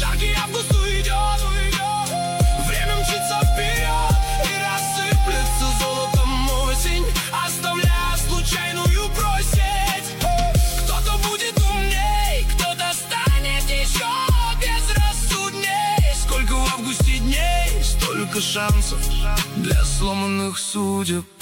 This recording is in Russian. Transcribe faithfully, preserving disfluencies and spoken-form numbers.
Жаркий август уйдет, время мчится вперед, и рассыплется золотом осень, оставляя случайную просить. Кто-то будет умней, кто-то станет еще безрассудней. Сколько в августе дней, столько шансов для сломанных судеб.